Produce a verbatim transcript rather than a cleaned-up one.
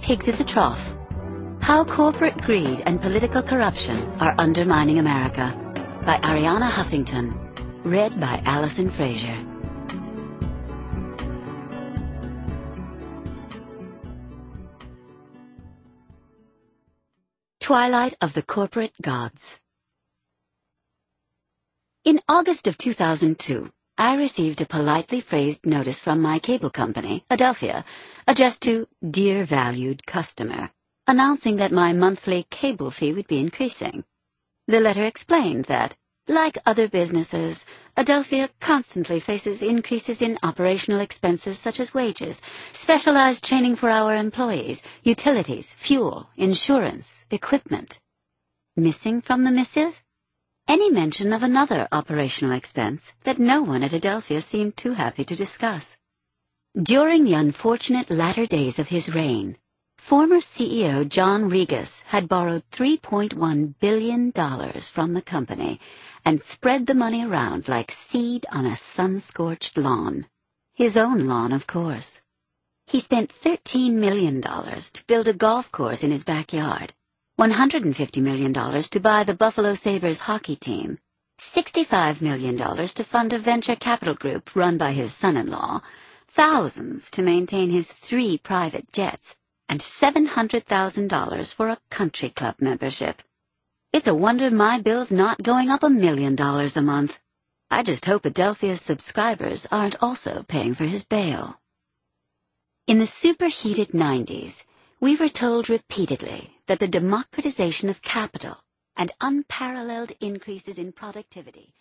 Pigs at the Trough. How Corporate Greed and Political Corruption Are Undermining America by Arianna Huffington. Read by Allison Fraser. Twilight of the Corporate Gods. In August of two thousand two, I received a politely phrased notice from my cable company, Adelphia, addressed to Dear Valued Customer, announcing that my monthly cable fee would be increasing. The letter explained that, like other businesses, Adelphia constantly faces increases in operational expenses such as wages, specialized training for our employees, utilities, fuel, insurance, equipment. Missing from the missive? Any mention of another operational expense that no one at Adelphia seemed too happy to discuss. During the unfortunate latter days of his reign, former C E O John Regas had borrowed three point one billion dollars from the company and spread the money around like seed on a sun-scorched lawn. His own lawn, of course. He spent thirteen million dollars to build a golf course in his backyard, one hundred fifty million dollars to buy the Buffalo Sabres hockey team, sixty-five million dollars to fund a venture capital group run by his son-in-law, thousands to maintain his three private jets, and seven hundred thousand dollars for a country club membership. It's a wonder my bill's not going up a million dollars a month. I just hope Adelphia's subscribers aren't also paying for his bail. In the superheated nineties, we were told repeatedly that the democratization of capital and unparalleled increases in productivity